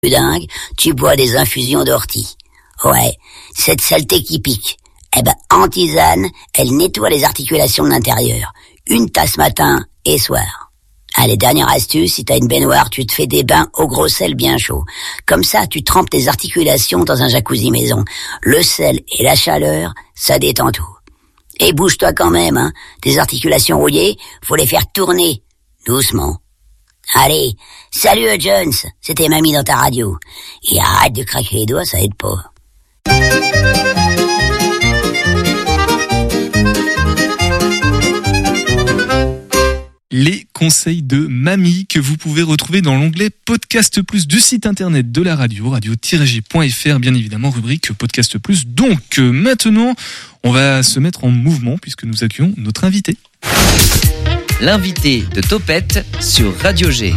dingue, tu bois des infusions d'ortie. Ouais, cette saleté qui pique. En tisane, elle nettoie les articulations de l'intérieur. Une tasse matin et soir. Allez, dernière astuce, si t'as une baignoire, tu te fais des bains au gros sel bien chaud. Comme ça, tu trempes tes articulations dans un jacuzzi maison. Le sel et la chaleur, ça détend tout. Et bouge-toi quand même, hein. Tes articulations rouillées, faut les faire tourner. Doucement. Allez, salut Jones, c'était Mamie dans ta radio. Et arrête de craquer les doigts, ça aide pas. Les conseils de Mamie que vous pouvez retrouver dans l'onglet Podcast Plus du site internet de la radio, radio-g.fr, bien évidemment, rubrique Podcast Plus. Donc maintenant, on va se mettre en mouvement puisque nous accueillons notre invité. L'invité de Topette sur Radio G.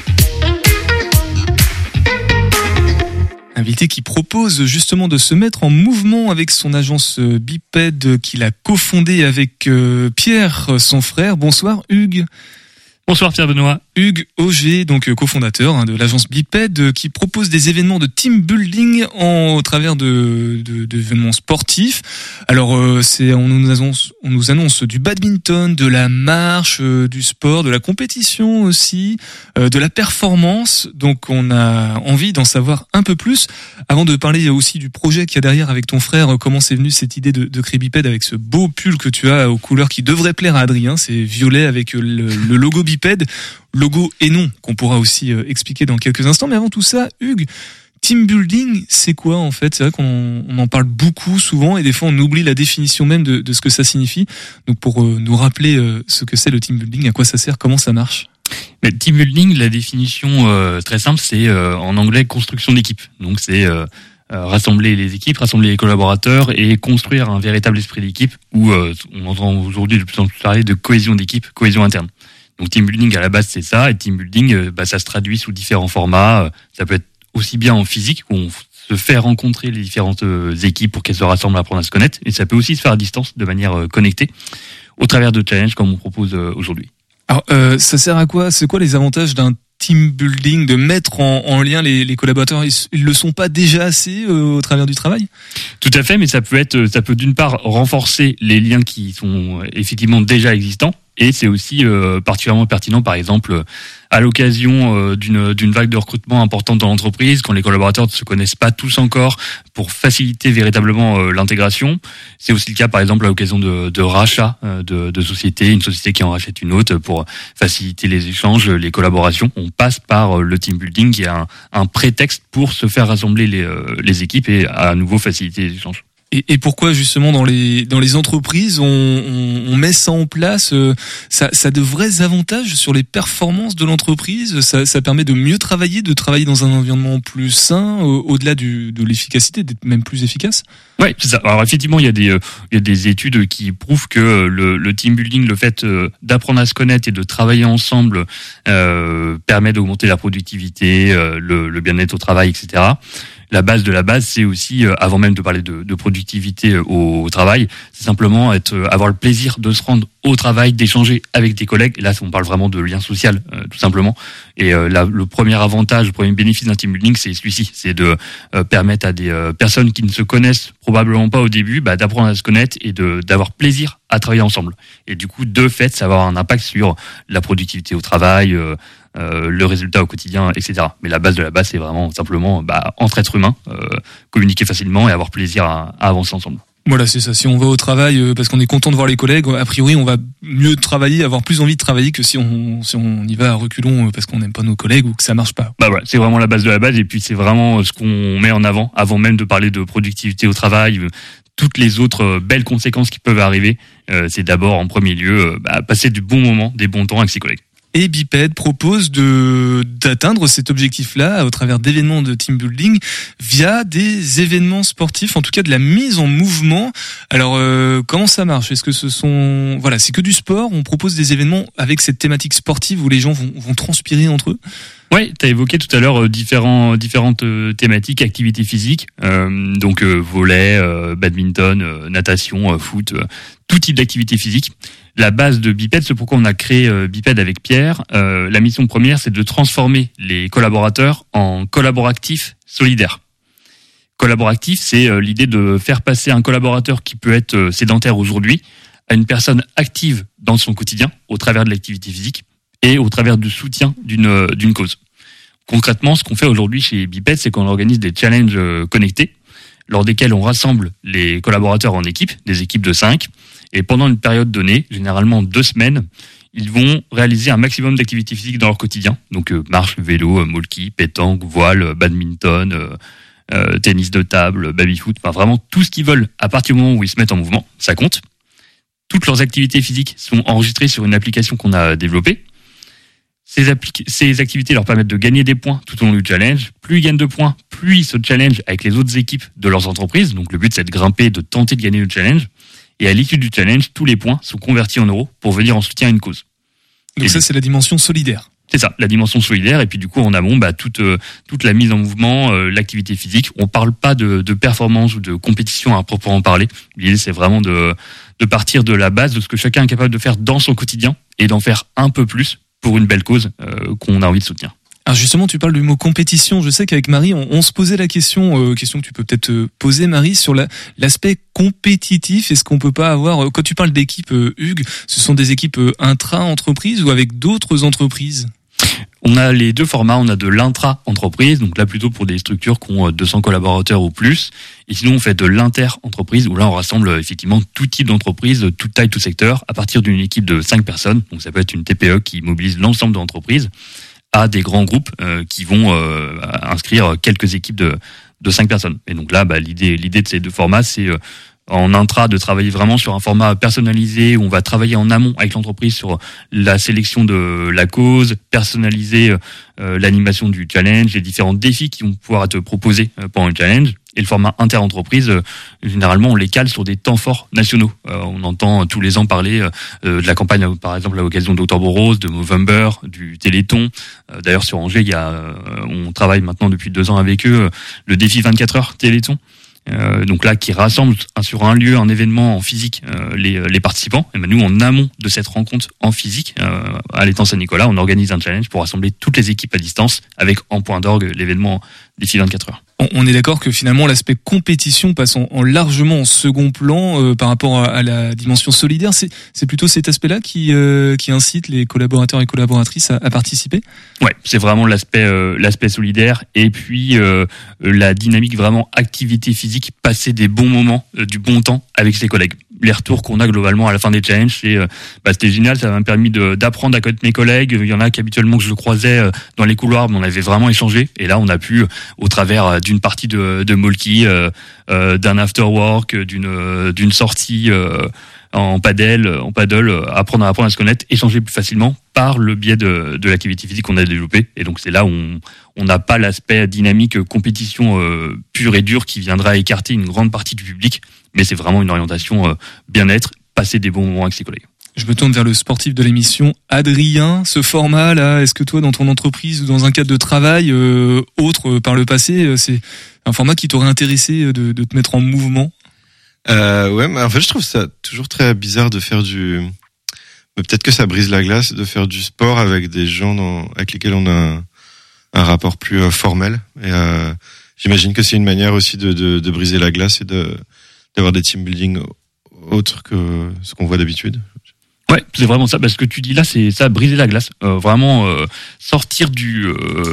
Invité qui propose justement de se mettre en mouvement avec son agence Biped qu'il a cofondée avec Pierre, son frère. Bonsoir Hugues. Bonsoir Pierre-Benoît. Hugues Auger, donc cofondateur de l'agence Biped, qui propose des événements de team building au travers d'événements sportifs. Alors on nous annonce du badminton, de la marche, du sport, de la compétition aussi, de la performance. Donc on a envie d'en savoir un peu plus. Avant de parler aussi du projet qu'il y a derrière avec ton frère, comment c'est venu cette idée de créer Biped avec ce beau pull que tu as aux couleurs qui devraient plaire à Adrien. C'est violet avec le logo Biped. Logo et nom qu'on pourra aussi expliquer dans quelques instants. Mais avant tout ça, Hugues, team building, c'est quoi en fait? C'est vrai qu'on en parle beaucoup souvent et des fois on oublie la définition même de ce que ça signifie. Donc pour nous rappeler ce que c'est le team building, à quoi ça sert, comment ça marche? Mais team building, la définition très simple, c'est en anglais construction d'équipe. Donc c'est rassembler les équipes, rassembler les collaborateurs et construire un véritable esprit d'équipe où on entend aujourd'hui de plus en plus parler de cohésion d'équipe, cohésion interne. Donc team building à la base c'est ça, et team building ça se traduit sous différents formats. Ça peut être aussi bien en physique où on se fait rencontrer les différentes équipes pour qu'elles se rassemblent, apprendre à se connaître, et ça peut aussi se faire à distance de manière connectée au travers de challenges comme on propose aujourd'hui. Alors ça sert à quoi? C'est quoi les avantages d'un team building, de mettre en lien les collaborateurs? Ils le sont pas déjà assez au travers du travail? Tout à fait, mais ça peut d'une part renforcer les liens qui sont effectivement déjà existants. Et c'est aussi particulièrement pertinent, par exemple, à l'occasion d'une vague de recrutement importante dans l'entreprise, quand les collaborateurs ne se connaissent pas tous encore, pour faciliter véritablement l'intégration. C'est aussi le cas, par exemple, à l'occasion de rachats de sociétés, une société qui en rachète une autre, pour faciliter les échanges, les collaborations. On passe par le team building, qui est un prétexte pour se faire rassembler les équipes et à nouveau faciliter les échanges. Et pourquoi justement dans les entreprises on met ça en place? Ça a de vrais avantages sur les performances de l'entreprise. Ça permet de mieux travailler, dans un environnement plus sain, au-delà de l'efficacité, d'être même plus efficace. Ouais, c'est ça. Alors effectivement, il y a des études qui prouvent que le team building, le fait d'apprendre à se connaître et de travailler ensemble, permet d'augmenter la productivité, le bien-être au travail, etc. La base de la base, c'est aussi, avant même de parler de productivité au travail, c'est simplement avoir le plaisir de se rendre au travail, d'échanger avec des collègues. Et là, on parle vraiment de lien social, tout simplement. Et là, le premier avantage, le premier bénéfice d'un team building, c'est celui-ci, c'est de permettre à des personnes qui ne se connaissent probablement pas au début, d'apprendre à se connaître et d'avoir plaisir à travailler ensemble. Et du coup, de fait, ça va avoir un impact sur la productivité au travail, le résultat au quotidien, etc. Mais la base de la base, c'est vraiment simplement entre êtres humains, communiquer facilement et avoir plaisir à avancer ensemble. Voilà, c'est ça. Si on va au travail parce qu'on est content de voir les collègues, a priori, on va mieux travailler, avoir plus envie de travailler que si on y va à reculons parce qu'on n'aime pas nos collègues ou que ça marche pas. Voilà, c'est vraiment la base de la base, et puis c'est vraiment ce qu'on met en avant même de parler de productivité au travail. Toutes les autres belles conséquences qui peuvent arriver, c'est d'abord en premier lieu passer du bon moment, des bons temps avec ses collègues. Et Biped propose d'atteindre cet objectif-là au travers d'événements de team building via des événements sportifs, en tout cas de la mise en mouvement. Alors comment ça marche? Est-ce que c'est que du sport? On propose des événements avec cette thématique sportive où les gens vont transpirer entre eux? Ouais, t'as évoqué tout à l'heure différentes thématiques, activités physiques, donc volley, badminton, natation, foot, tout type d'activité physique. La base de Biped, c'est pourquoi on a créé Biped avec Pierre. La mission première, c'est de transformer les collaborateurs en collaboratifs solidaires. Collaboratif, c'est l'idée de faire passer un collaborateur qui peut être sédentaire aujourd'hui à une personne active dans son quotidien au travers de l'activité physique et au travers du soutien d'une cause. Concrètement, ce qu'on fait aujourd'hui chez Biped, c'est qu'on organise des challenges connectés lors desquels on rassemble les collaborateurs en équipes, des équipes de 5, et pendant une période donnée, généralement 2 semaines, ils vont réaliser un maximum d'activités physiques dans leur quotidien. Donc marche, vélo, molki, pétanque, voile, badminton, tennis de table, baby-foot, enfin vraiment tout ce qu'ils veulent à partir du moment où ils se mettent en mouvement, ça compte. Toutes leurs activités physiques sont enregistrées sur une application qu'on a développée. Ces activités leur permettent de gagner des points tout au long du challenge. Plus ils gagnent de points, plus ils se challengent avec les autres équipes de leurs entreprises. Donc le but, c'est de grimper, de tenter de gagner le challenge. Et à l'issue du challenge, tous les points sont convertis en euros pour venir en soutien à une cause. Donc ça, c'est la dimension solidaire. C'est ça, la dimension solidaire. Et puis du coup, en amont, toute la mise en mouvement, l'activité physique. On parle pas de performance ou de compétition à proprement parler. L'idée, c'est vraiment de partir de la base de ce que chacun est capable de faire dans son quotidien et d'en faire un peu plus pour une belle cause qu'on a envie de soutenir. Alors justement, tu parles du mot compétition. Je sais qu'avec Marie, on se posait la question que tu peux peut-être poser, Marie, sur l'aspect compétitif. Est-ce qu'on peut pas avoir, quand tu parles d'équipe, Hugues, ce sont des équipes intra-entreprises ou avec d'autres entreprises ? On a les 2 formats, on a de l'intra-entreprise, donc là plutôt pour des structures qui ont 200 collaborateurs ou plus, et sinon on fait de l'inter-entreprise, où là on rassemble effectivement tout type d'entreprise, toute taille, tout secteur, à partir d'une équipe de 5 personnes, donc ça peut être une TPE qui mobilise l'ensemble de l'entreprise, à des grands groupes qui vont inscrire quelques équipes de 5 personnes. Et donc là, l'idée de ces 2 formats, c'est en intra de travailler vraiment sur un format personnalisé où on va travailler en amont avec l'entreprise sur la sélection de la cause, personnaliser l'animation du challenge, les différents défis qui vont pouvoir être proposés pendant le challenge. Et le format inter-entreprise, généralement, on les cale sur des temps forts nationaux. On entend tous les ans parler de la campagne, par exemple, à l'occasion d'Octobre Rose, de Movember, du Téléthon. D'ailleurs, sur Angers, on travaille maintenant depuis 2 ans avec eux, le défi 24 heures Téléthon. Donc là, qui rassemble sur un lieu, un événement en physique, les participants. Et nous, en amont de cette rencontre en physique, à l'étang Saint-Nicolas, on organise un challenge pour rassembler toutes les équipes à distance avec en point d'orgue l'événement défi 24 heures. On est d'accord que finalement l'aspect compétition passe largement en second plan par rapport à la dimension solidaire. C'est plutôt cet aspect-là qui incite les collaborateurs et collaboratrices à participer. Ouais, c'est vraiment l'aspect solidaire et puis la dynamique vraiment activité physique, passer des bons moments, du bon temps avec ses collègues. Les retours qu'on a globalement à la fin des challenges, c'était génial, ça m'a permis d'apprendre à connaître mes collègues. Il y en a qu'habituellement que je croisais dans les couloirs, mais on avait vraiment échangé. Et là, on a pu, au travers d'une partie de molki, d'un after work, d'une sortie en paddle, apprendre à se connaître, échanger plus facilement par le biais de l'activité physique qu'on a développée. Et donc c'est là où on n'a pas l'aspect dynamique compétition pure et dure qui viendra écarter une grande partie du public, mais c'est vraiment une orientation bien-être, passer des bons moments avec ses collègues. Je me tourne vers le sportif de l'émission, Adrien. Ce format-là, est-ce que toi, dans ton entreprise ou dans un cadre de travail autre par le passé, c'est un format qui t'aurait intéressé de te mettre en mouvement ? Ouais, mais en fait, je trouve ça toujours très bizarre de faire mais peut-être que ça brise la glace de faire du sport avec des gens avec lesquels on a un rapport plus formel. Et j'imagine que c'est une manière aussi de briser la glace et d'avoir des team building autres que ce qu'on voit d'habitude. Ouais, c'est vraiment ça. Ce que tu dis là, c'est ça, briser la glace. Vraiment sortir du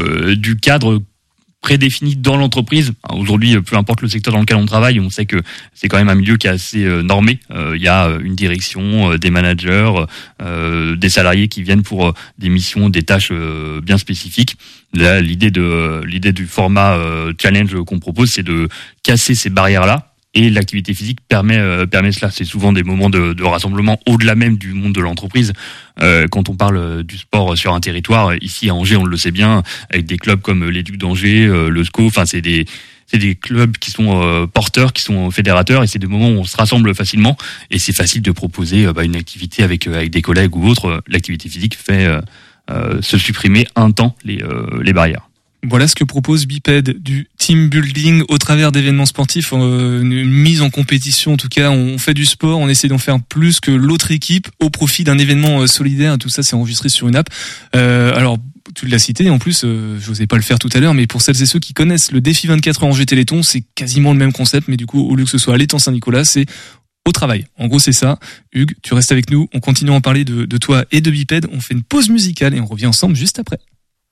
cadre prédéfini dans l'entreprise. Aujourd'hui, peu importe le secteur dans lequel on travaille, on sait que c'est quand même un milieu qui est assez normé. Il y a une direction, des managers, des salariés qui viennent pour des missions, des tâches bien spécifiques. Là, l'idée du format challenge qu'on propose, c'est de casser ces barrières-là. Et l'activité physique permet cela. C'est souvent des moments de rassemblement au-delà même du monde de l'entreprise. Quand on parle du sport sur un territoire, ici à Angers, on le sait bien, avec des clubs comme les Ducs d'Angers, le SCO, enfin c'est des clubs qui sont porteurs, qui sont fédérateurs, et c'est des moments où on se rassemble facilement. Et c'est facile de proposer une activité avec des collègues ou autres. L'activité physique fait se supprimer un temps les barrières. Voilà ce que propose Biped, du team building au travers d'événements sportifs, une mise en compétition. En tout cas, on fait du sport, on essaie d'en faire plus que l'autre équipe au profit d'un événement solidaire. Tout ça, c'est enregistré sur une app. Alors, tu l'as cité, en plus, j'osais pas le faire tout à l'heure, mais pour celles et ceux qui connaissent le défi 24 heures Angers Téléthon, c'est quasiment le même concept, mais du coup, au lieu que ce soit à l'étang Saint-Nicolas, c'est au travail. En gros, c'est ça. Hugues, tu restes avec nous. On continue à en parler de toi et de Biped. On fait une pause musicale et on revient ensemble juste après.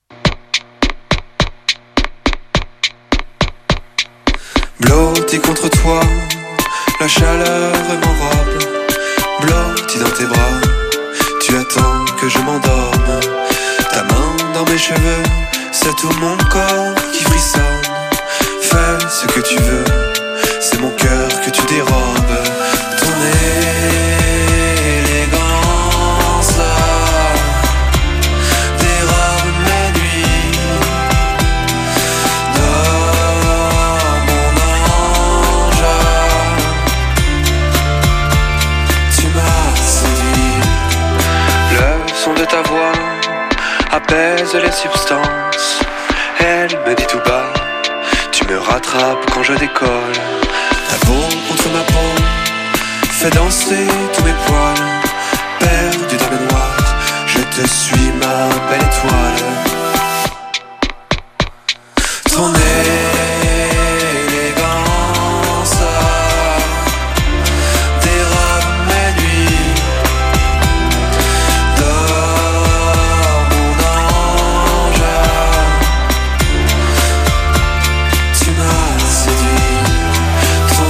Blotti contre toi, la chaleur m'enrobe. Blotti dans tes bras, tu attends que je m'endorme. Ta main dans mes cheveux, c'est tout mon corps qui frissonne. Fais ce que tu veux, c'est mon cœur que tu dérobes. Ton élégance dérobe mes nuits. Dors mon ange, tu m'as séduit. Le son de ta voix apaise les substances. Elle me dit tout bas, tu me rattrapes quand je décolle. Ta peau contre ma peau fait danser tous mes poils. Perdu dans le noir, je te suis ma belle étoile. Ton élégance dérobe mes nuits. Dors mon ange, tu m'as séduit. Ton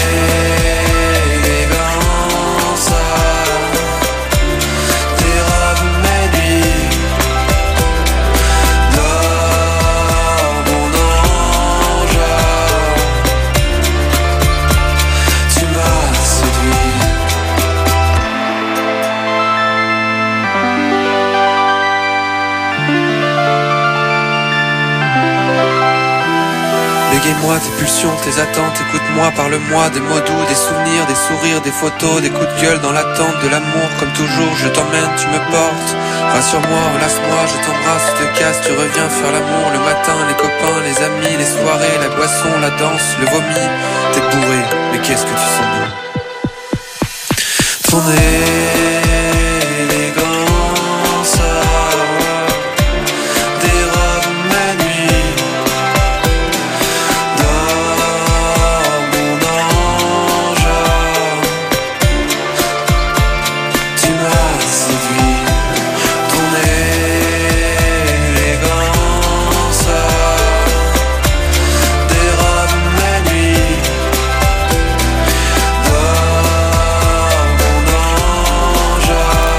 élégance dérobe mes nuits. Dors mon ange, tu m'as séduit. Bégaye-moi tes pulsions, tes attentes, écoute-moi, parle-moi des mots doux, des souvenirs, des sourires, des photos, des coups de gueule dans l'attente de l'amour. Comme toujours, je t'emmène, tu me portes. Rassure-moi, relâche-moi, je t'embrasse, tu te casses, tu reviens faire l'amour le matin, les copains, les amis, les soirées, la boisson, la danse, le vomi. T'es bourré, mais qu'est-ce que tu sens bon. Ton élégance dérobe mes nuits. Dors mon ange, tu m'as séduit. Ton élégance dérobe mes nuits. Dors mon ange,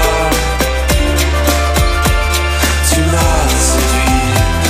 tu m'as séduit.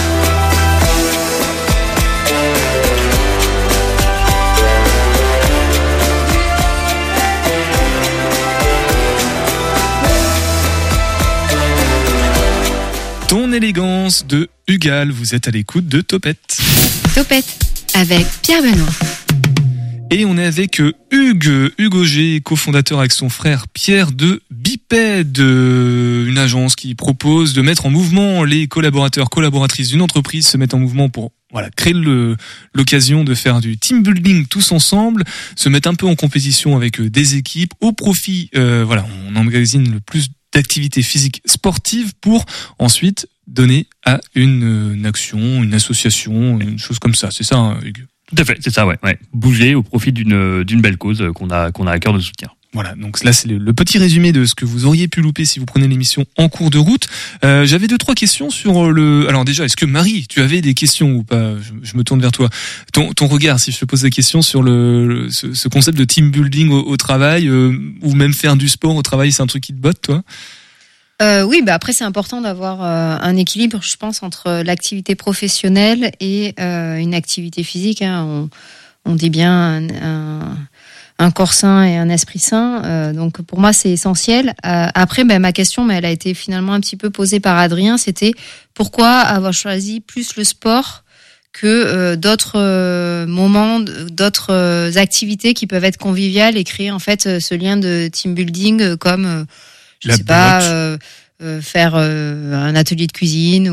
Ton élégance de Hugal, vous êtes à l'écoute de Topette. Topette avec Pierre Benoît. Et on est avec Hugues Auger, cofondateur avec son frère Pierre de Biped, une agence qui propose de mettre en mouvement les collaborateurs, collaboratrices d'une entreprise, se mettre en mouvement pour créer l'occasion de faire du team building tous ensemble, se mettre un peu en compétition avec des équipes au profit, on emmagasine le plus d'activités physiques sportives pour ensuite donner à une action, une association, une chose comme ça. C'est ça, hein, Hugues? Tout à fait, c'est ça, ouais. Bouger au profit d'une belle cause qu'on a à cœur de soutenir. Voilà, donc là c'est le petit résumé de ce que vous auriez pu louper si vous prenez l'émission en cours de route. J'avais 2-3 questions sur Alors déjà, est-ce que Marie, tu avais des questions ou pas? Je me tourne vers toi. Ton regard, si je te pose des questions sur ce concept de team building au travail, ou même faire du sport au travail, c'est un truc qui te botte, toi? Oui, après c'est important d'avoir un équilibre, je pense, entre l'activité professionnelle et une activité physique. Hein. On dit bien un corps sain et un esprit sain. Donc pour moi c'est essentiel. Après, ma question, elle a été finalement un petit peu posée par Adrien. C'était pourquoi avoir choisi plus le sport que d'autres moments, d'autres activités qui peuvent être conviviales et créer en fait ce lien de team building comme faire un atelier de cuisine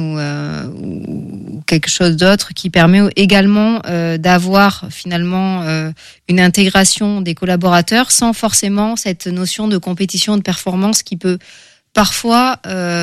ou quelque chose d'autre qui permet également d'avoir finalement une intégration des collaborateurs sans forcément cette notion de compétition, de performance qui peut parfois,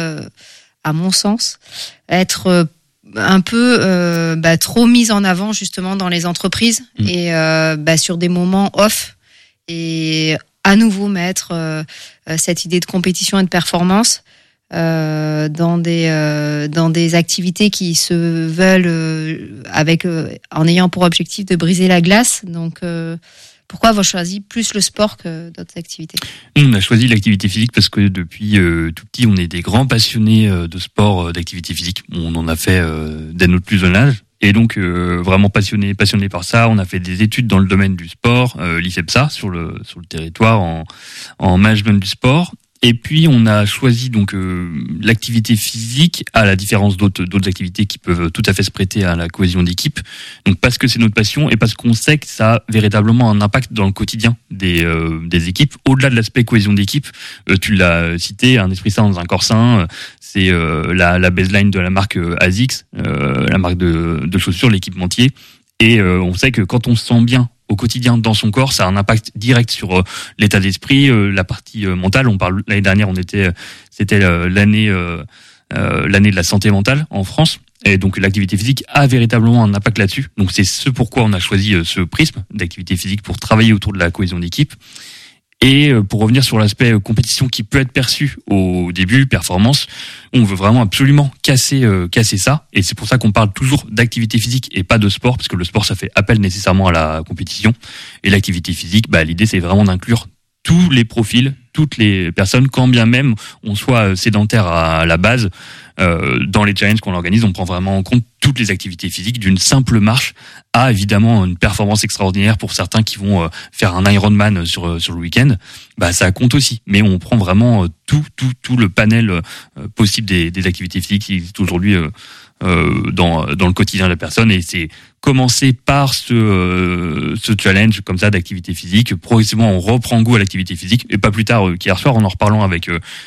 à mon sens, être un peu trop mise en avant justement dans les entreprises et sur des moments off et à nouveau mettre cette idée de compétition et de performance dans des activités qui se veulent en ayant pour objectif de briser la glace. Donc pourquoi avoir choisi plus le sport que d'autres activités ? On a choisi l'activité physique parce que depuis tout petit, on est des grands passionnés de sport, d'activité physique. On en a fait dès notre plus jeune âge. Et donc vraiment passionné par ça. On a fait des études dans le domaine du sport, l'ICEPSA sur le territoire en management du sport. Et puis on a choisi donc l'activité physique à la différence d'autres activités qui peuvent tout à fait se prêter à la cohésion d'équipe. Donc parce que c'est notre passion et parce qu'on sait que ça a véritablement un impact dans le quotidien des équipes. Au-delà de l'aspect cohésion d'équipe, tu l'as cité, un esprit sain dans un corps sain. C'est la baseline de la marque ASICS, la marque de chaussures, l'équipementier. Et on sait que quand on se sent bien au quotidien dans son corps, ça a un impact direct sur l'état d'esprit, la partie mentale. On parle l'année dernière, c'était l'année de la santé mentale en France. Et donc l'activité physique a véritablement un impact là-dessus. Donc c'est ce pourquoi on a choisi ce prisme d'activité physique pour travailler autour de la cohésion d'équipe. Et pour revenir sur l'aspect compétition qui peut être perçu au début, performance, on veut vraiment absolument casser ça. Et c'est pour ça qu'on parle toujours d'activité physique et pas de sport, parce que le sport, ça fait appel nécessairement à la compétition. Et l'activité physique, l'idée, c'est vraiment d'inclure tous les profils, toutes les personnes, quand bien même on soit sédentaire à la base. Dans les challenges qu'on organise, on prend vraiment en compte toutes les activités physiques, d'une simple marche à évidemment une performance extraordinaire pour certains qui vont faire un Ironman sur le week-end. Ça compte aussi, mais on prend vraiment tout le panel possible des activités physiques qui existent aujourd'hui dans le quotidien de la personne. Et c'est commencer par ce challenge comme ça d'activité physique. Progressivement, on reprend goût à l'activité physique, et pas plus tard qu'hier soir, en reparlant avec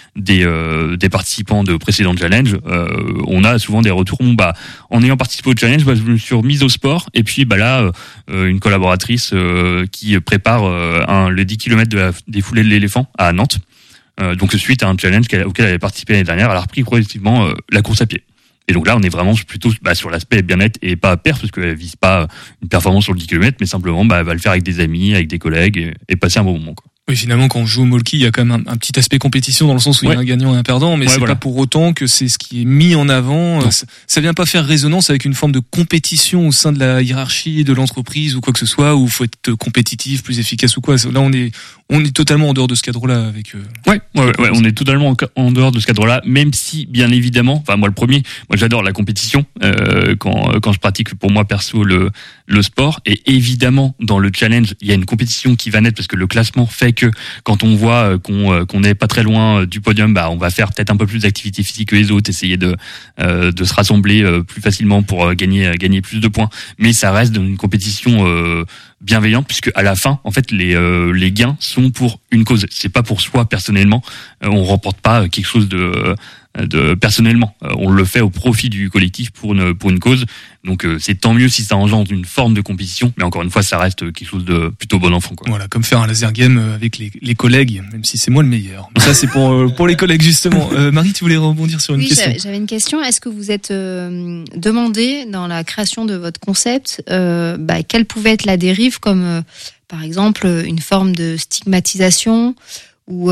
des participants de précédents challenges, on a souvent des retours. En ayant participé au challenge, je me suis remise au sport, et puis là, une collaboratrice qui prépare le 10 km des foulées de l'éléphant à Nantes. Donc suite à un challenge auquel elle avait participé l'année dernière, elle a repris progressivement la course à pied. Et donc là, on est vraiment plutôt sur l'aspect bien-être et pas perf, parce qu'elle vise pas une performance sur le 10 km, mais simplement elle va le faire avec des amis, avec des collègues, et passer un bon moment, quoi. Oui, finalement, quand on joue au Molki, il y a quand même un petit aspect compétition dans le sens où il y a un gagnant et un perdant, mais c'est pas pour autant que c'est ce qui est mis en avant. Ça vient pas faire résonance avec une forme de compétition au sein de la hiérarchie de l'entreprise ou quoi que ce soit, où il faut être compétitif, plus efficace ou quoi. Là, on est totalement en dehors de ce cadre-là avec. Ouais, on est totalement en dehors de ce cadre-là, même si, bien évidemment, moi j'adore la compétition quand je pratique pour moi perso le sport, et évidemment dans le challenge il y a une compétition qui va naître parce que le classement fait que quand on voit qu'on n'est pas très loin du podium, on va faire peut-être un peu plus d'activité physique que les autres, essayer de se rassembler plus facilement pour gagner plus de points, mais ça reste dans une compétition bienveillante, puisque à la fin en fait les gains sont pour une cause, c'est pas pour soi personnellement, on remporte pas quelque chose de personnellement, on le fait au profit du collectif pour une cause. Donc c'est tant mieux si ça engendre une forme de compétition, mais encore une fois ça reste quelque chose de plutôt bon enfant, quoi. Voilà, comme faire un laser game avec les collègues, même si c'est moi le meilleur. Ça c'est pour les collègues justement. Marie, tu voulais rebondir sur une question. J'avais une question. Est-ce que vous êtes demandé dans la création de votre concept quelle pouvait être la dérive, comme par exemple une forme de stigmatisation ou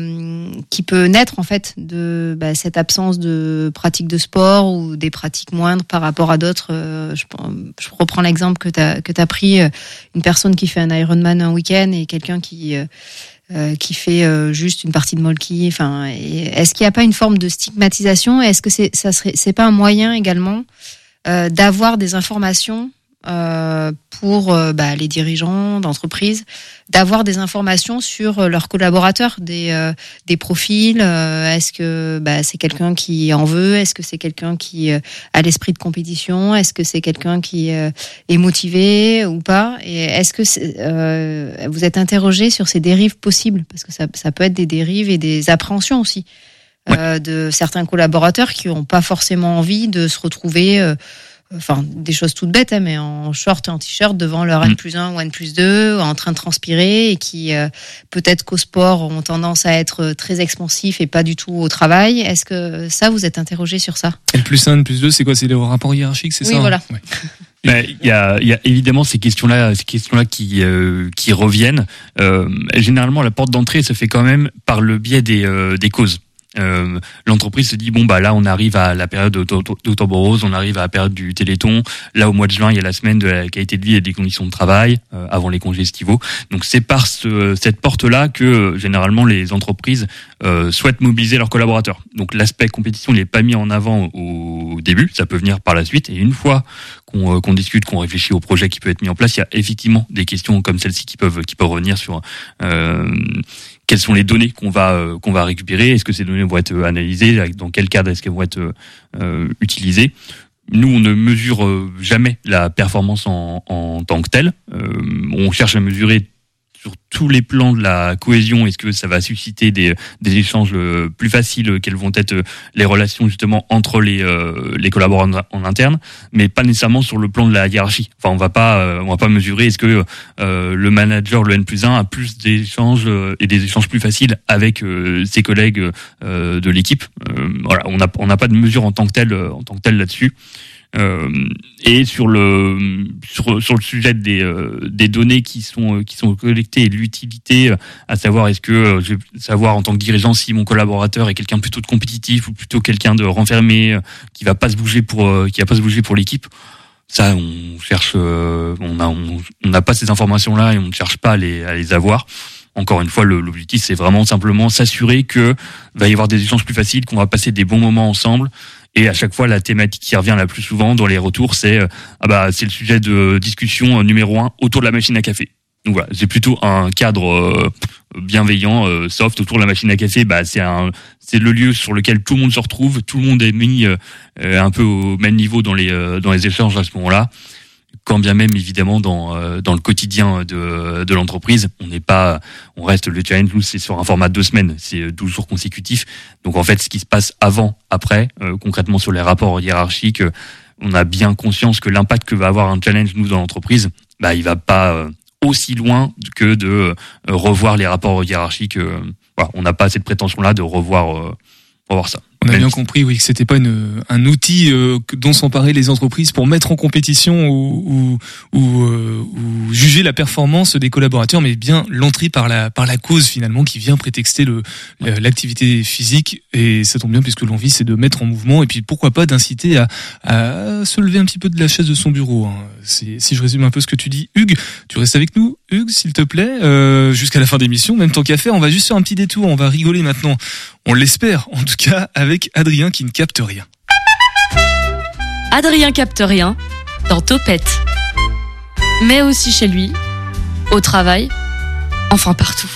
qui peut naître en fait de cette absence de pratique de sport ou des pratiques moindres par rapport à d'autres. Je reprends l'exemple que t'as pris, une personne qui fait un Ironman un week-end et quelqu'un qui fait juste une partie de Molki. Est-ce qu'il n'y a pas une forme de stigmatisation? Est-ce que c'est pas un moyen également d'avoir des informations pour les dirigeants d'entreprise, d'avoir des informations sur leurs collaborateurs, des profils. Est-ce que c'est quelqu'un qui en veut? Est-ce que c'est quelqu'un qui a l'esprit de compétition? Est-ce que c'est quelqu'un qui est motivé ou pas? Et est-ce que vous êtes interrogé sur ces dérives possibles? Parce que ça peut être des dérives et des appréhensions aussi de certains collaborateurs qui n'ont pas forcément envie de se retrouver, des choses toutes bêtes, mais en short et en t-shirt devant leur N+1 ou N+2, en train de transpirer, et qui peut-être qu'au sport ont tendance à être très expansifs et pas du tout au travail. Est-ce que ça, vous êtes interrogé sur ça? N+1, N+2, c'est quoi? C'est les rapports hiérarchiques, c'est ça? Oui, voilà. Ouais. Il y a évidemment ces questions-là qui reviennent. Généralement, la porte d'entrée se fait quand même par le biais des causes. L'entreprise se dit là on arrive à la période d'Octobre Rose, on arrive à la période du Téléthon. Là au mois de juin il y a la semaine de la qualité de vie et des conditions de travail avant les congés estivaux. Donc c'est par cette porte-là que généralement les entreprises souhaitent mobiliser leurs collaborateurs. Donc l'aspect compétition il n'est pas mis en avant au début, ça peut venir par la suite. Et une fois qu'on discute, qu'on réfléchit au projet qui peut être mis en place, il y a effectivement des questions comme celle-ci qui peuvent revenir sur quelles sont les données qu'on va récupérer? Est-ce que ces données vont être analysées? Dans quel cadre est-ce qu'elles vont être utilisées? Nous, on ne mesure jamais la performance en tant que telle. On cherche à mesurer sur tous les plans de la cohésion. Est-ce que ça va susciter des échanges plus faciles? Quelles vont être les relations justement entre les collaborateurs en interne, mais pas nécessairement sur le plan de la hiérarchie. Enfin, on va pas mesurer est-ce que le manager, le N+1, a plus d'échanges et des échanges plus faciles avec ses collègues de l'équipe. Voilà, on n'a pas de mesure en tant que tel là-dessus. Et sur le sujet des données qui sont collectées et de l'utilité, à savoir est-ce que je vais savoir en tant que dirigeant si mon collaborateur est quelqu'un plutôt de compétitif ou plutôt quelqu'un de renfermé qui va pas se bouger pour l'équipe. Ça, on cherche, on n'a pas ces informations-là et on ne cherche pas à les avoir. Encore une fois, l'objectif, c'est vraiment simplement s'assurer que va y avoir des échanges plus faciles, qu'on va passer des bons moments ensemble. Et à chaque fois, la thématique qui revient la plus souvent dans les retours, c'est c'est le sujet de discussion numéro 1 autour de la machine à café. Donc voilà, c'est plutôt un cadre bienveillant, soft autour de la machine à café. C'est le lieu sur lequel tout le monde se retrouve, tout le monde est mis un peu au même niveau dans les échanges à ce moment-là. Quand bien même évidemment dans le quotidien de l'entreprise, on reste le challenge, nous c'est sur un format de 2 semaines, c'est 12 jours consécutifs. Donc en fait ce qui se passe avant, après, concrètement sur les rapports hiérarchiques, on a bien conscience que l'impact que va avoir un challenge nous dans l'entreprise, il va pas aussi loin que de revoir les rapports hiérarchiques. Voilà, on n'a pas cette prétention-là de revoir ça. On a bien compris, oui, que c'était pas un outil dont s'emparaient les entreprises pour mettre en compétition ou juger la performance des collaborateurs, mais bien l'entrée par la cause finalement qui vient prétexter l'activité physique. Et ça tombe bien puisque l'envie c'est de mettre en mouvement et puis pourquoi pas d'inciter à se lever un petit peu de la chaise de son bureau. Hein. Si je résume un peu ce que tu dis, Hugues, tu restes avec nous, Hugues, s'il te plaît, jusqu'à la fin d'émission. Même tant qu'à faire, on va juste faire un petit détour, on va rigoler maintenant. On l'espère, en tout cas, avec Adrien qui ne capte rien. Adrien capte rien dans Topette. Mais aussi chez lui, au travail, enfin partout.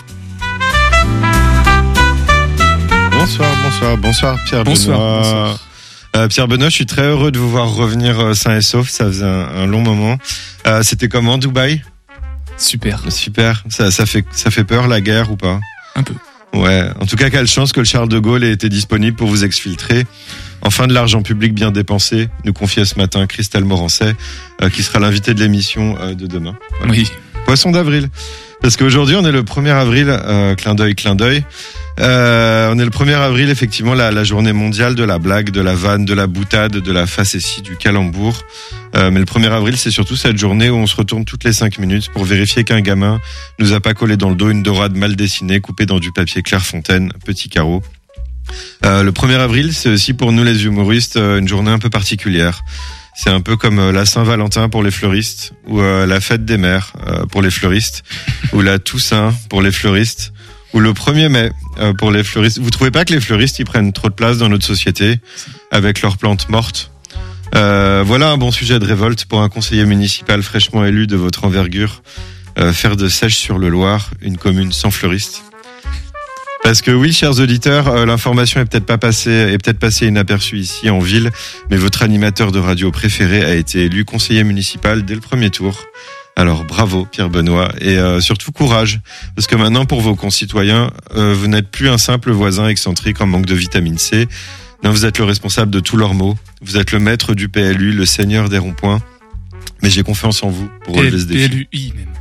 Bonsoir Pierre Benoît. Pierre Benoît, je suis très heureux de vous voir revenir sain et sauf, ça faisait un long moment. C'était comment Dubaï? Super. Ça fait peur la guerre ou pas? Un peu. Ouais, en tout cas, quelle chance que le Charles de Gaulle ait été disponible pour vous exfiltrer. Enfin, de l'argent public bien dépensé, nous confiait ce matin Christelle Morancet, qui sera l'invité de l'émission de demain. Voilà. Oui. Poisson d'avril. Parce qu'aujourd'hui, on est le 1er avril, clin d'œil. On est le 1er avril, effectivement, la journée mondiale de la blague, de la vanne, de la boutade, de la facétie, du calembour. Mais le 1er avril, c'est surtout cette journée où on se retourne toutes les 5 minutes pour vérifier qu'un gamin nous a pas collé dans le dos une dorade mal dessinée, coupée dans du papier Clairefontaine, petit carreau. Le 1er avril, c'est aussi pour nous les humoristes une journée un peu particulière. C'est un peu comme la Saint-Valentin pour les fleuristes, ou la fête des mères pour les fleuristes, ou la Toussaint pour les fleuristes, ou le 1er mai pour les fleuristes. Vous trouvez pas que les fleuristes ils prennent trop de place dans notre société avec leurs plantes mortes? Voilà un bon sujet de révolte pour un conseiller municipal fraîchement élu de votre envergure. Faire de Seiches-sur-le-Loir une commune sans fleuristes. Parce que oui, chers auditeurs, l'information est peut-être passée inaperçue ici en ville, mais votre animateur de radio préféré a été élu conseiller municipal dès le premier tour, Alors bravo Pierre Benoît et surtout courage parce que maintenant pour vos concitoyens vous n'êtes plus un simple voisin excentrique en manque de vitamine C. Non, vous êtes le responsable de tous leurs maux. Vous êtes le maître du PLU, le seigneur des ronds-points. Mais j'ai confiance en vous pour relever ce défi. PLUI même.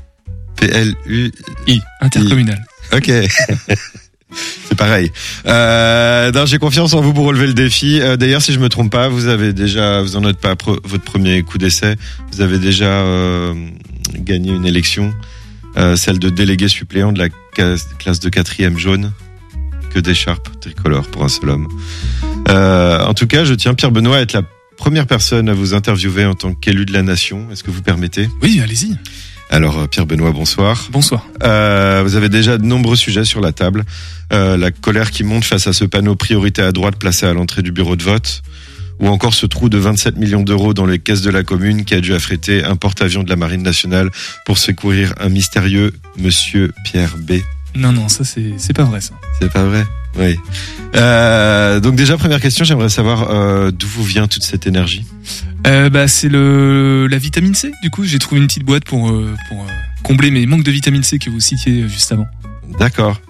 PLUI intercommunal. Ok. C'est pareil. Non, j'ai confiance en vous pour relever le défi. D'ailleurs, si je me trompe pas, vous en êtes pas votre premier coup d'essai. Vous avez déjà gagné une élection, celle de délégué suppléant de la classe de 4e jaune. Que d'écharpe tricolore pour un seul homme. En tout cas, je tiens Pierre Benoît à être la première personne à vous interviewer en tant qu'élu de la nation. Est-ce que vous permettez ? Oui, allez-y. Alors, Pierre Benoît, bonsoir. Bonsoir. Vous avez déjà de nombreux sujets sur la table. La colère qui monte face à ce panneau priorité à droite placé à l'entrée du bureau de vote. Ou encore ce trou de 27 millions d'euros dans les caisses de la commune qui a dû affréter un porte-avions de la Marine nationale pour secourir un mystérieux monsieur Pierre B. Non, ça c'est pas vrai ça. C'est pas vrai ? Oui. Donc déjà, première question, j'aimerais savoir d'où vous vient toute cette énergie. C'est la vitamine C. Du coup, j'ai trouvé une petite boîte pour combler mes manques de vitamine C que vous citiez juste avant. D'accord.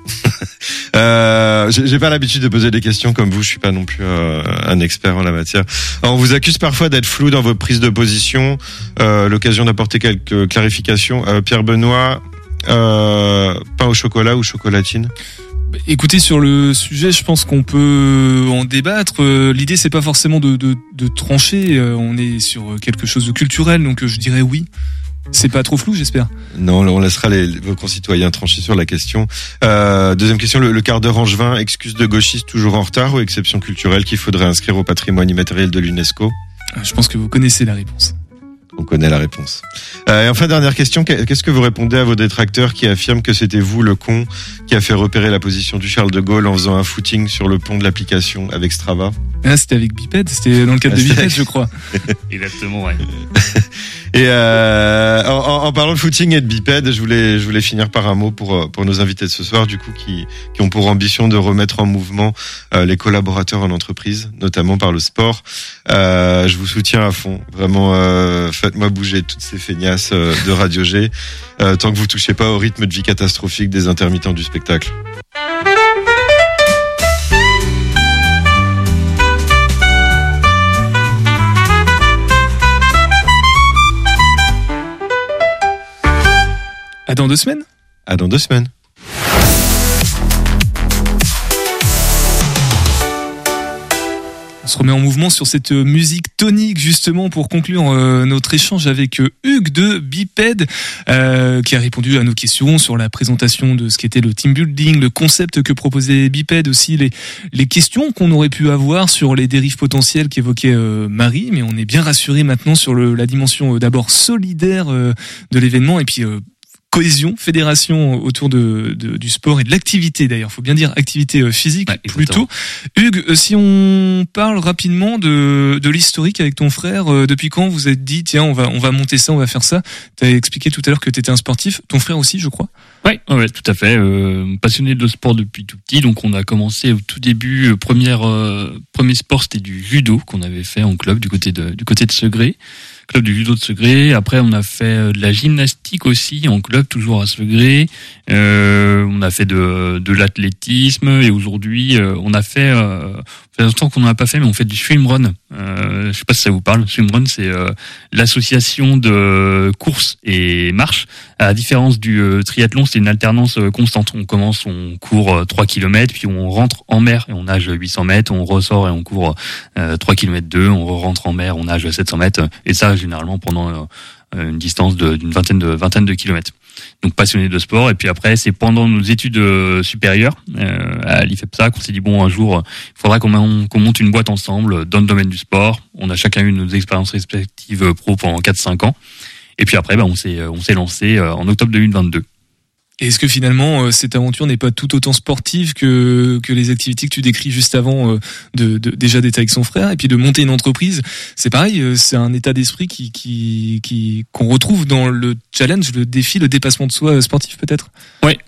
J'ai pas l'habitude de poser des questions comme vous. Je suis pas non plus un expert en la matière. Alors, on vous accuse parfois d'être flou dans vos prises de position. L'occasion d'apporter quelques clarifications. Pierre Benoît, pain au chocolat ou chocolatine ? Écoutez, sur le sujet, je pense qu'on peut en débattre. L'idée, c'est pas forcément de trancher. On est sur quelque chose de culturel, donc je dirais oui. C'est pas trop flou, j'espère. Non, on laissera vos concitoyens trancher sur la question. Deuxième question, le quart d'heure angevin, excuse de gauchiste toujours en retard ou exception culturelle qu'il faudrait inscrire au patrimoine immatériel de l'UNESCO ? Je pense que vous connaissez la réponse. On connaît la réponse. Et enfin, dernière question, qu'est-ce que vous répondez à vos détracteurs qui affirment que c'était vous, le con, qui a fait repérer la position du Charles de Gaulle en faisant un footing sur le pont de l'application avec Strava ? C'était avec Biped, c'était dans le cadre de Biped, je crois. Exactement, ouais. Et en parlant de footing et de bipède, je voulais finir par un mot pour nos invités de ce soir, du coup, qui ont pour ambition de remettre en mouvement les collaborateurs en entreprise, notamment par le sport. Je vous soutiens à fond, vraiment. Faites-moi bouger toutes ces feignasses de Radio G, tant que vous touchez pas au rythme de vie catastrophique des intermittents du spectacle. À dans 2 semaines ? À dans 2 semaines. On se remet en mouvement sur cette musique tonique justement pour conclure notre échange avec Hugues de Biped qui a répondu à nos questions sur la présentation de ce qu'était le team building, le concept que proposait Biped, aussi les questions qu'on aurait pu avoir sur les dérives potentielles qu'évoquait Marie, mais on est bien rassuré maintenant sur la dimension d'abord solidaire de l'événement et puis cohésion, fédération autour du sport et de l'activité d'ailleurs, faut bien dire activité physique plutôt. Hugues, si on parle rapidement de l'historique avec ton frère, depuis quand vous êtes dit tiens on va monter ça, on va faire ça. Tu as expliqué tout à l'heure que tu étais un sportif, ton frère aussi je crois. Ouais, tout à fait. Passionné de sport depuis tout petit, donc on a commencé au tout début. Premier sport c'était du judo qu'on avait fait en club du côté de Segré. Club du judo de Segré. Après, on a fait de la gymnastique aussi en club, toujours à Segré. On a fait de l'athlétisme et aujourd'hui, on a fait. Ça fait longtemps qu'on n'en a pas fait, mais on fait du swimrun. Je sais pas si ça vous parle. Swimrun, c'est l'association de course et marche. À la différence du triathlon, c'est une alternance constante. On court 3 km, puis on rentre en mer et on nage 800 mètres. On ressort et on court 3 km 2. On rentre en mer, on nage 700 mètres. Et ça, généralement, pendant une distance d'une vingtaine de kilomètres. Donc passionné de sport. Et puis après, c'est pendant nos études supérieures à l'IFEPSA qu'on s'est dit bon, un jour, il faudra qu'on monte une boîte ensemble dans le domaine du sport. On a chacun eu nos expériences respectives pro pendant 4-5 ans. Et puis après, on s'est lancé en octobre 2022. Et est-ce que finalement cette aventure n'est pas tout autant sportive que les activités que tu décris juste avant déjà d'être avec son frère et puis de monter une entreprise? C'est pareil, c'est un état d'esprit qu'on retrouve dans le challenge, le défi, le dépassement de soi sportif peut-être. Ouais,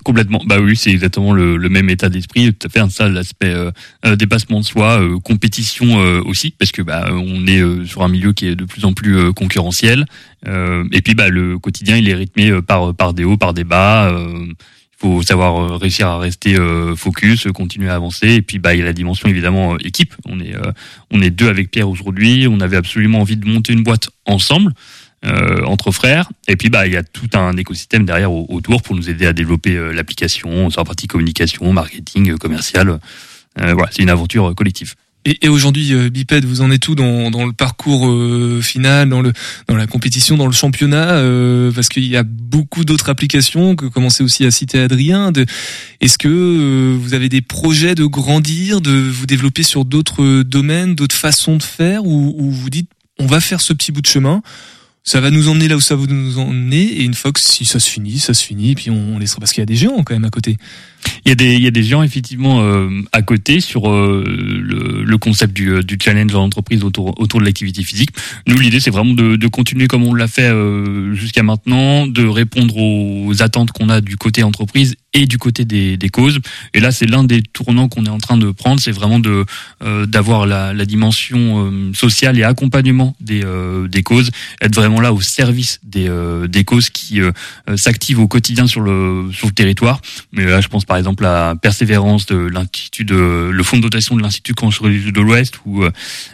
Complètement. Bah oui, c'est exactement le même état d'esprit. Tout à fait, ça, l'aspect dépassement de soi, compétition aussi, parce que on est sur un milieu qui est de plus en plus concurrentiel. Et puis le quotidien, il est rythmé par des hauts, par des bas. Il faut savoir réussir à rester focus, continuer à avancer. Et puis il y a la dimension évidemment équipe. On est 2 avec Pierre aujourd'hui. On avait absolument envie de monter une boîte ensemble. Entre frères, et puis il y a tout un écosystème derrière autour pour nous aider à développer l'application sur la partie communication, marketing, commercial. Voilà, c'est une aventure collective. Et aujourd'hui, Biped, vous en êtes où dans le parcours final, dans la compétition, dans le championnat, parce qu'il y a beaucoup d'autres applications que commençait aussi à citer Adrien. Est-ce que vous avez des projets de grandir, de vous développer sur d'autres domaines, d'autres façons de faire, ou vous dites on va faire ce petit bout de chemin? Ça va nous emmener là où ça va nous emmener, et une fois que si ça se finit, et puis on laissera, parce qu'il y a des géants quand même à côté. Il y a des géants effectivement à côté sur le concept du challenge en entreprise autour de l'activité physique. Nous, l'idée, c'est vraiment de continuer comme on l'a fait jusqu'à maintenant, de répondre aux attentes qu'on a du côté entreprise et du côté des causes. Et là, c'est l'un des tournants qu'on est en train de prendre, c'est vraiment d'avoir la dimension sociale et accompagnement des causes, être vraiment là au service des causes qui s'activent au quotidien sur le territoire. Mais là, je pense par exemple à Persévérance de l'Institut le fonds de dotation de l'Institut cancérologique de l'Ouest, ou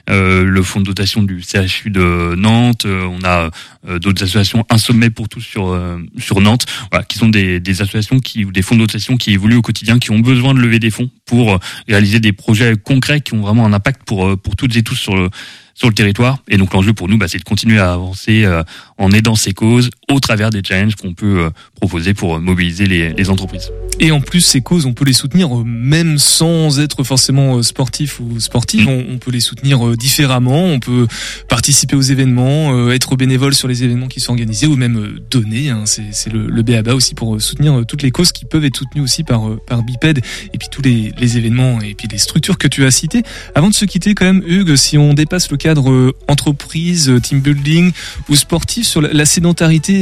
le fonds de dotation du CHU de Nantes. On a d'autres associations, Un sommet pour tous sur Nantes, voilà, qui sont des associations ou des fonds de dotation qui évoluent au quotidien, qui ont besoin de lever des fonds pour réaliser des projets concrets qui ont vraiment un impact pour toutes et tous sur le territoire. Et donc l'enjeu pour nous, c'est de continuer à avancer en aidant ces causes au travers des challenges qu'on peut proposer pour mobiliser les entreprises. Et en plus, ces causes, on peut les soutenir même sans être forcément sportif ou sportive. On peut les soutenir différemment. On peut participer aux événements, être bénévole sur les événements qui sont organisés, ou même donner. C'est le b.a.-ba aussi pour soutenir toutes les causes qui peuvent être soutenues aussi par Biped, et puis tous les événements et puis les structures que tu as citées. Avant de se quitter, quand même, Hugues, si on dépasse le cadre entreprise, team building ou sportif, sur la sédentarité,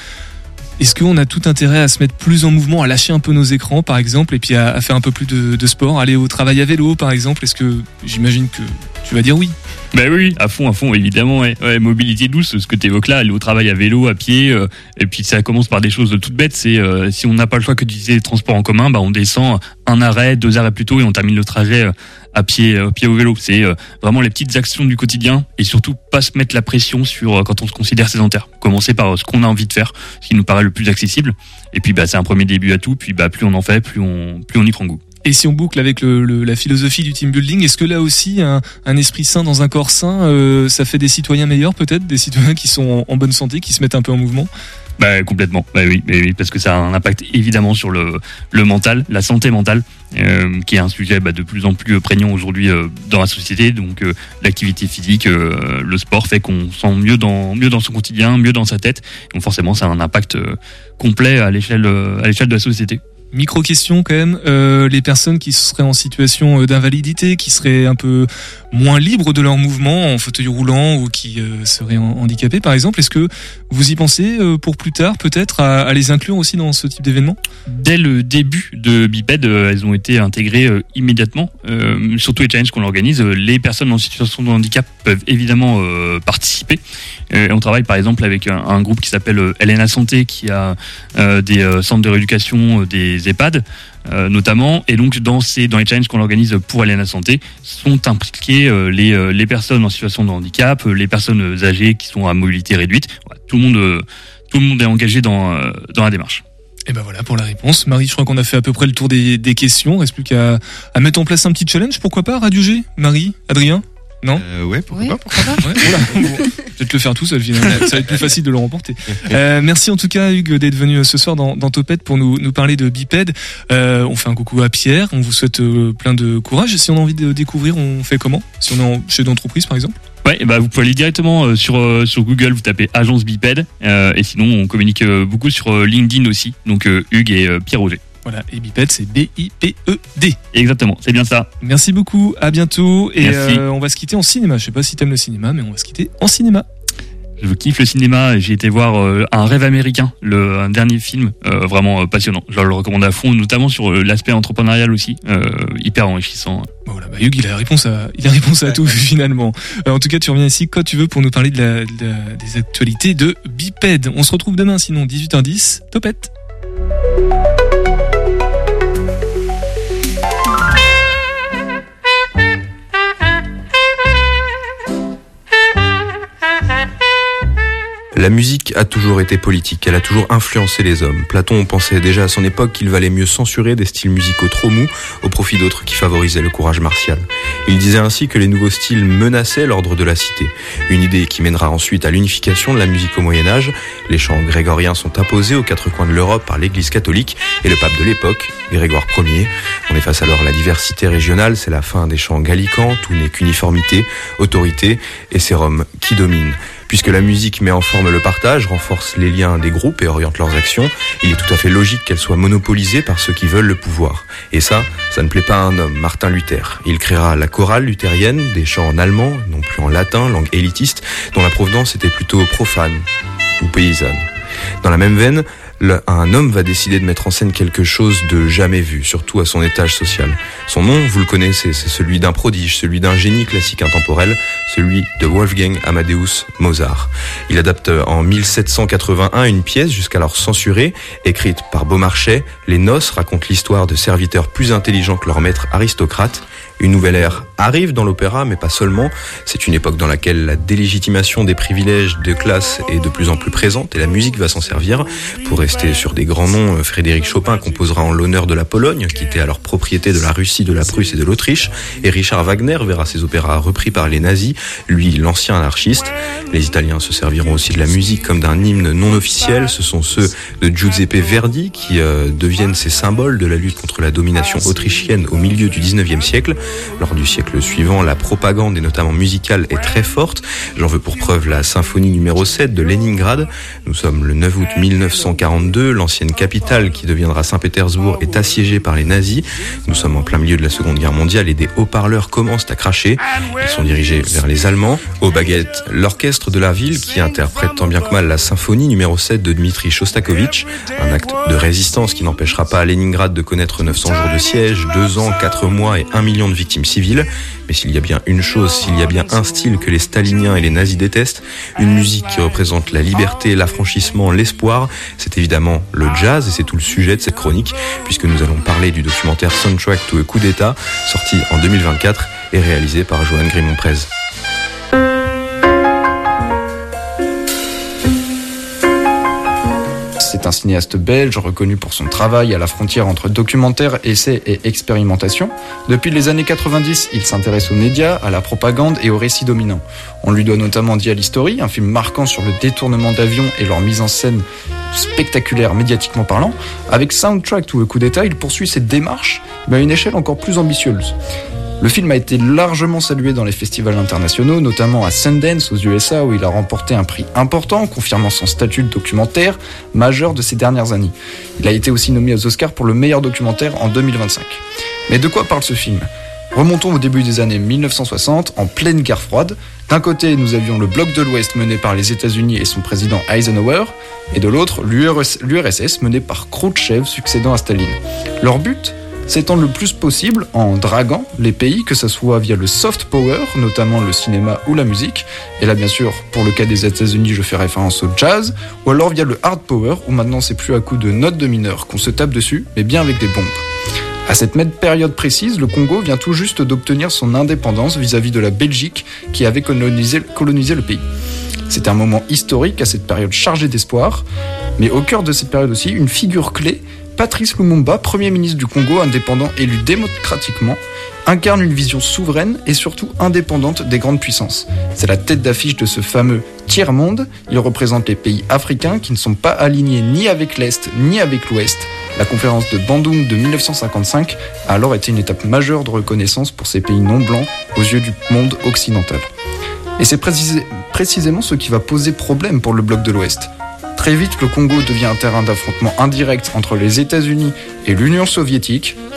est-ce qu'on a tout intérêt à se mettre plus en mouvement, à lâcher un peu nos écrans par exemple, et puis à faire un peu plus de sport, aller au travail à vélo par exemple? Est-ce que, j'imagine que tu vas dire oui? Oui, à fond, évidemment. Ouais, mobilité douce, ce que tu évoques là, aller au travail à vélo, à pied, et puis ça commence par des choses toutes bêtes. C'est si on n'a pas le choix que d'utiliser les transports en commun, on descend un arrêt, 2 arrêts plus tôt, et on termine le trajet à pied au vélo. C'est vraiment les petites actions du quotidien, et surtout pas se mettre la pression sur quand on se considère sédentaire. Commencer par ce qu'on a envie de faire, ce qui nous paraît le plus accessible. Et puis c'est un premier début à tout. Puis plus on en fait, plus on y prend goût. Et si on boucle avec la philosophie du team building, est-ce que là aussi un esprit sain dans un corps sain, ça fait des citoyens meilleurs peut-être, des citoyens qui sont en bonne santé, qui se mettent un peu en mouvement? Complètement. Oui, parce que ça a un impact évidemment sur le mental, la santé mentale, qui est un sujet de plus en plus prégnant aujourd'hui dans la société. Donc l'activité physique, le sport fait qu'on se sent mieux dans son quotidien, mieux dans sa tête. Donc forcément, ça a un impact complet à l'échelle de la société. Micro-question quand même, les personnes qui seraient en situation d'invalidité, qui seraient un peu moins libres de leur mouvement, en fauteuil roulant, ou qui seraient handicapées par exemple, est-ce que vous y pensez pour plus tard peut-être à les inclure aussi dans ce type d'événement? Dès le début de Biped, elles ont été intégrées immédiatement. Sur tous les challenges qu'on organise, les personnes en situation de handicap peuvent évidemment participer. On travaille par exemple avec un groupe qui s'appelle Elena Santé, qui a des centres de rééducation, des EHPAD notamment, et donc dans les challenges qu'on organise pour Elena Santé sont impliquées les personnes en situation de handicap, les personnes âgées qui sont à mobilité réduite. Voilà, tout le monde est engagé dans la démarche. Et voilà pour la réponse. Marie, je crois qu'on a fait à peu près le tour des questions. Il ne reste plus qu'à mettre en place un petit challenge, pourquoi pas, Radio G? Marie, Adrien? Non? Ouais, pourquoi pas. Ouais, peut-être le faire tout seul finalement. Ça va être plus facile de le remporter. Merci en tout cas, Hugues, d'être venu ce soir dans Topette pour nous parler de Biped. On fait un coucou à Pierre. On vous souhaite plein de courage. Si on a envie de découvrir, on fait comment? Si on est chez d'entreprise par exemple? Ouais, vous pouvez aller directement sur Google, vous tapez Agence Biped, et sinon on communique beaucoup sur LinkedIn aussi. Donc Hugues et Pierre Roger. Voilà, et Biped, c'est B-I-P-E-D. Exactement, c'est bien ça. Merci beaucoup, à bientôt. Et Merci. on va se quitter en cinéma. Je sais pas si t'aimes le cinéma, mais on va se quitter en cinéma. je kiffe le cinéma. J'ai été voir Un rêve américain, un dernier film vraiment passionnant. Je le recommande à fond, notamment sur l'aspect entrepreneurial aussi, hyper enrichissant. Voilà, bah Hugh, il a la réponse à tout finalement. En tout cas, tu reviens ici quand tu veux pour nous parler des actualités de Biped. On se retrouve demain, sinon 18h10. Topette. La musique a toujours été politique, elle a toujours influencé les hommes. Platon pensait déjà à son époque qu'il valait mieux censurer des styles musicaux trop mous au profit d'autres qui favorisaient le courage martial. Il disait ainsi que les nouveaux styles menaçaient l'ordre de la cité. Une idée qui mènera ensuite à l'unification de la musique au Moyen-Âge. Les chants grégoriens sont imposés aux quatre coins de l'Europe par l'Église catholique et le pape de l'époque, Grégoire Ier. On efface alors la diversité régionale, c'est la fin des chants gallicans, tout n'est qu'uniformité, autorité et c'est Rome qui domine. Puisque la musique met en forme le partage, renforce les liens des groupes et oriente leurs actions, il est tout à fait logique qu'elle soit monopolisée par ceux qui veulent le pouvoir. Et ça ne plaît pas à un homme, Martin Luther. Il créera la chorale luthérienne, des chants en allemand, non plus en latin, langue élitiste, dont la provenance était plutôt profane ou paysanne. Dans la même veine, un homme va décider de mettre en scène quelque chose de jamais vu, surtout à son étage social. Son nom, vous le connaissez, c'est celui d'un prodige, celui d'un génie classique intemporel, celui de Wolfgang Amadeus Mozart. Il adapte en 1781 une pièce jusqu'alors censurée, écrite par Beaumarchais. Les Noces racontent l'histoire de serviteurs plus intelligents que leur maître aristocrate. Une nouvelle ère arrive dans l'opéra, mais pas seulement. C'est une époque dans laquelle la délégitimation des privilèges de classe est de plus en plus présente et la musique va s'en servir. Pour rester sur des grands noms, Frédéric Chopin composera en l'honneur de la Pologne, qui était alors propriété de la Russie, de la Prusse et de l'Autriche. Et Richard Wagner verra ses opéras repris par les nazis, lui l'ancien anarchiste. Les Italiens se serviront aussi de la musique comme d'un hymne non officiel. Ce sont ceux de Giuseppe Verdi qui deviennent ces symboles de la lutte contre la domination autrichienne au milieu du 19e siècle. Lors du siècle suivant, la propagande, et notamment musicale, est très forte. J'en veux pour preuve la symphonie numéro 7 de Leningrad. Nous sommes le 9 août 1942. L'ancienne capitale, qui deviendra Saint-Pétersbourg, est assiégée par les nazis. Nous sommes en plein milieu de la Seconde Guerre mondiale et des haut-parleurs commencent à cracher. Ils sont dirigés vers les Allemands. Aux baguettes, l'orchestre de la ville, qui interprète tant bien que mal la symphonie numéro 7 de Dmitri Shostakovich. Un acte de résistance qui n'empêchera pas Leningrad de connaître 900 jours de siège, 2 ans, 4 mois et 1 million de victimes civiles. Mais s'il y a bien une chose, s'il y a bien un style que les staliniens et les nazis détestent, une musique qui représente la liberté, l'affranchissement, l'espoir, c'est évidemment le jazz, et c'est tout le sujet de cette chronique, puisque nous allons parler du documentaire Soundtrack to a Coup d'État, sorti en 2024 et réalisé par Johan Grimond-Prez. C'est un cinéaste belge reconnu pour son travail à la frontière entre documentaire, essai et expérimentation. Depuis les années 90, il s'intéresse aux médias, à la propagande et aux récits dominants. On lui doit notamment The History, un film marquant sur le détournement d'avions et leur mise en scène spectaculaire médiatiquement parlant. Avec Soundtrack to a Coup d'État, il poursuit cette démarche, mais à une échelle encore plus ambitieuse. Le film a été largement salué dans les festivals internationaux, notamment à Sundance aux USA, où il a remporté un prix important, confirmant son statut de documentaire majeur de ces dernières années. Il a été aussi nommé aux Oscars pour le meilleur documentaire en 2025. Mais de quoi parle ce film ? Remontons au début des années 1960, en pleine guerre froide. D'un côté, nous avions le bloc de l'Ouest mené par les États-Unis et son président Eisenhower, et de l'autre, l'URSS mené par Khrouchtchev, succédant à Staline. Leur but ? S'étendre le plus possible en draguant les pays, que ce soit via le soft power, notamment le cinéma ou la musique, et là bien sûr, pour le cas des États-Unis, je fais référence au jazz, ou alors via le hard power, où maintenant c'est plus à coup de notes de mineurs qu'on se tape dessus, mais bien avec des bombes. À cette même période précise, le Congo vient tout juste d'obtenir son indépendance vis-à-vis de la Belgique qui avait colonisé le pays. C'est un moment historique à cette période chargée d'espoir, mais au cœur de cette période aussi, une figure clé, Patrice Lumumba, Premier ministre du Congo indépendant élu démocratiquement, incarne une vision souveraine et surtout indépendante des grandes puissances. C'est la tête d'affiche de ce fameux tiers-monde. Il représente les pays africains qui ne sont pas alignés ni avec l'Est ni avec l'Ouest. La conférence de Bandung de 1955 a alors été une étape majeure de reconnaissance pour ces pays non blancs aux yeux du monde occidental. Et c'est précisément ce qui va poser problème pour le bloc de l'Ouest. Très vite, le Congo devient un terrain d'affrontement indirect entre les États-Unis et l'Union soviétique.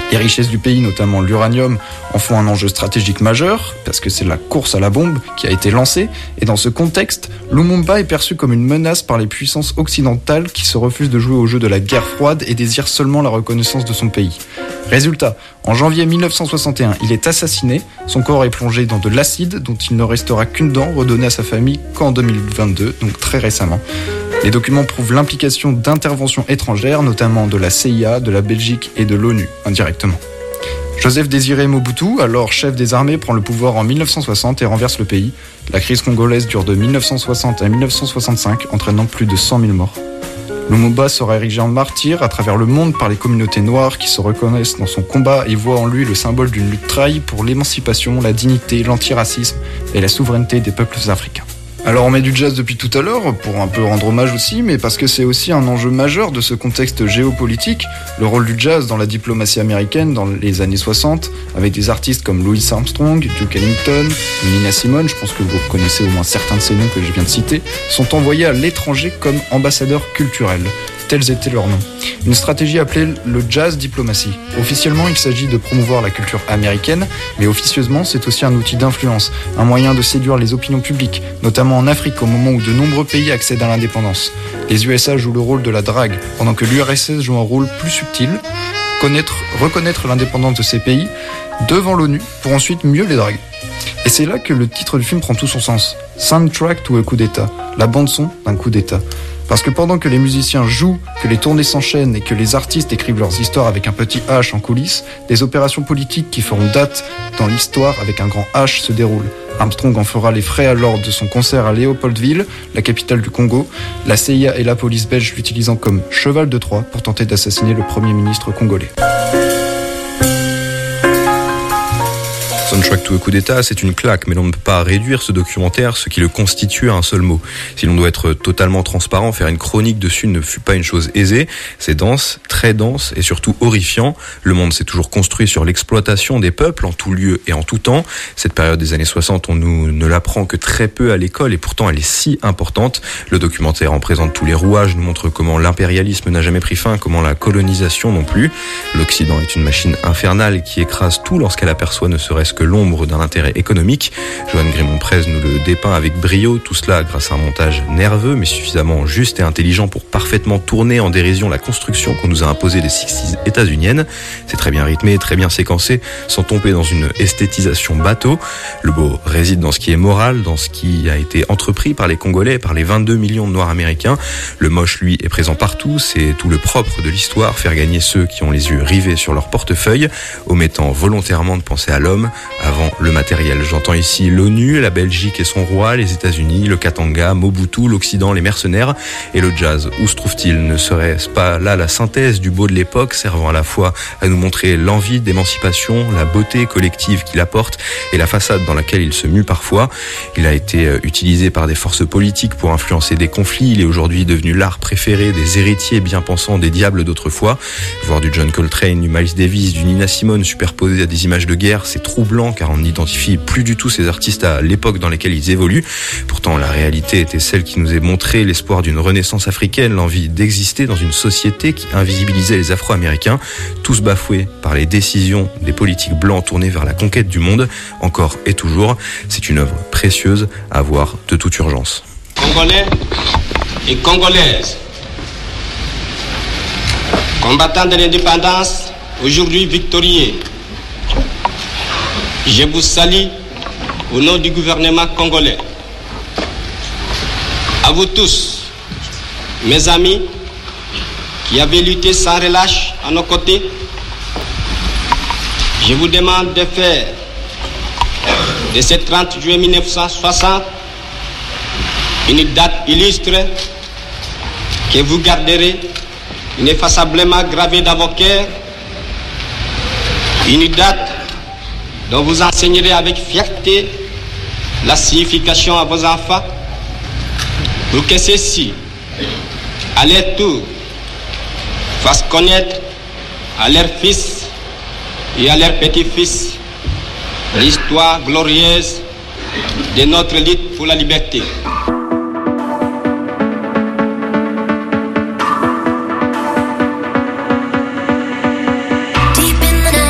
Les richesses du pays, notamment l'uranium, en font un enjeu stratégique majeur, parce que c'est la course à la bombe qui a été lancée, et dans ce contexte, Lumumba est perçu comme une menace par les puissances occidentales qui se refusent de jouer au jeu de la guerre froide et désirent seulement la reconnaissance de son pays. Résultat, en janvier 1961, il est assassiné, son corps est plongé dans de l'acide dont il ne restera qu'une dent redonnée à sa famille qu'en 2022, donc très récemment. Les documents prouvent l'implication d'interventions étrangères, notamment de la CIA, de la Belgique et de l'ONU, indirectement. Joseph Désiré Mobutu, alors chef des armées, prend le pouvoir en 1960 et renverse le pays. La crise congolaise dure de 1960 à 1965, entraînant plus de 100 000 morts. Lumumba sera érigé en martyr à travers le monde par les communautés noires qui se reconnaissent dans son combat et voient en lui le symbole d'une lutte trahie pour l'émancipation, la dignité, l'antiracisme et la souveraineté des peuples africains. Alors on met du jazz depuis tout à l'heure, pour un peu rendre hommage aussi, mais parce que c'est aussi un enjeu majeur de ce contexte géopolitique, le rôle du jazz dans la diplomatie américaine dans les années 60, avec des artistes comme Louis Armstrong, Duke Ellington, Nina Simone, je pense que vous reconnaissez au moins certains de ces noms que je viens de citer, sont envoyés à l'étranger comme ambassadeurs culturels. Tels étaient leurs noms. Une stratégie appelée le jazz diplomatie. Officiellement, il s'agit de promouvoir la culture américaine, mais officieusement, c'est aussi un outil d'influence, un moyen de séduire les opinions publiques, notamment en Afrique au moment où de nombreux pays accèdent à l'indépendance. Les USA jouent le rôle de la drague, pendant que l'URSS joue un rôle plus subtil, reconnaître l'indépendance de ces pays devant l'ONU pour ensuite mieux les draguer. Et c'est là que le titre du film prend tout son sens. Soundtrack to a coup d'État, la bande-son d'un coup d'État. Parce que pendant que les musiciens jouent, que les tournées s'enchaînent et que les artistes écrivent leurs histoires avec un petit H en coulisses, des opérations politiques qui feront date dans l'histoire avec un grand H se déroulent. Armstrong en fera les frais lors de son concert à Léopoldville, la capitale du Congo, la CIA et la police belge l'utilisant comme cheval de Troie pour tenter d'assassiner le premier ministre congolais. Soundtrack to a coup d'État, c'est une claque, mais l'on ne peut pas réduire ce documentaire, ce qui le constitue, à un seul mot. Si l'on doit être totalement transparent, faire une chronique dessus ne fut pas une chose aisée. C'est dense, très dense et surtout horrifiant. Le monde s'est toujours construit sur l'exploitation des peuples en tout lieu et en tout temps. Cette période des années 60, on nous ne l'apprend que très peu à l'école et pourtant elle est si importante. Le documentaire en présente tous les rouages, nous montre comment l'impérialisme n'a jamais pris fin, comment la colonisation non plus. L'Occident est une machine infernale qui écrase tout lorsqu'elle aperçoit ne serait-ce que l'ombre d'un intérêt économique. Joanne Grémont-Prez nous le dépeint avec brio, tout cela grâce à un montage nerveux mais suffisamment juste et intelligent pour parfaitement tourner en dérision la construction qu'on nous a imposée des 60s états-uniennes. C'est très bien rythmé, très bien séquencé, sans tomber dans une esthétisation bateau. Le beau réside dans ce qui est moral, dans ce qui a été entrepris par les Congolais, par les 22 millions de Noirs américains. Le moche, lui, est présent partout, c'est tout le propre de l'histoire, faire gagner ceux qui ont les yeux rivés sur leur portefeuille, omettant volontairement de penser à l'homme avant le matériel. J'entends ici l'ONU, la Belgique et son roi, les États-Unis, le Katanga, Mobutu, l'Occident, les mercenaires et le jazz. Où se trouve-t-il? Ne serait-ce pas là la synthèse du beau de l'époque, servant à la fois à nous montrer l'envie d'émancipation, la beauté collective qu'il apporte et la façade dans laquelle il se mue parfois? Il a été utilisé par des forces politiques pour influencer des conflits. Il est aujourd'hui devenu l'art préféré des héritiers bien pensants des diables d'autrefois. Voir du John Coltrane, du Miles Davis, du Nina Simone superposés à des images de guerre, c'est troublant car on n'identifie plus du tout ces artistes à l'époque dans laquelle ils évoluent. Pourtant, la réalité était celle qui nous est montrée, l'espoir d'une renaissance africaine, l'envie d'exister dans une société qui invisibilisait les Afro-Américains, tous bafoués par les décisions des politiques blancs tournés vers la conquête du monde, encore et toujours. C'est une œuvre précieuse à voir de toute urgence. Congolais et Congolaises, combattants de l'indépendance, aujourd'hui victorieux, je vous salue au nom du gouvernement congolais. À vous tous, mes amis, qui avez lutté sans relâche à nos côtés, je vous demande de faire de ce 30 juillet 1960 une date illustre que vous garderez ineffaçablement gravée dans vos cœurs, une date dont vous enseignerez avec fierté la signification à vos enfants, pour que ceux-ci, à leur tour, fassent connaître à leurs fils et à leurs petits-fils l'histoire glorieuse de notre lutte pour la liberté. Deep in the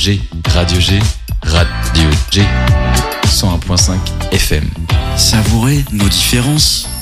G, Radio G, Radio G, 101.5 FM. Savourer nos différences.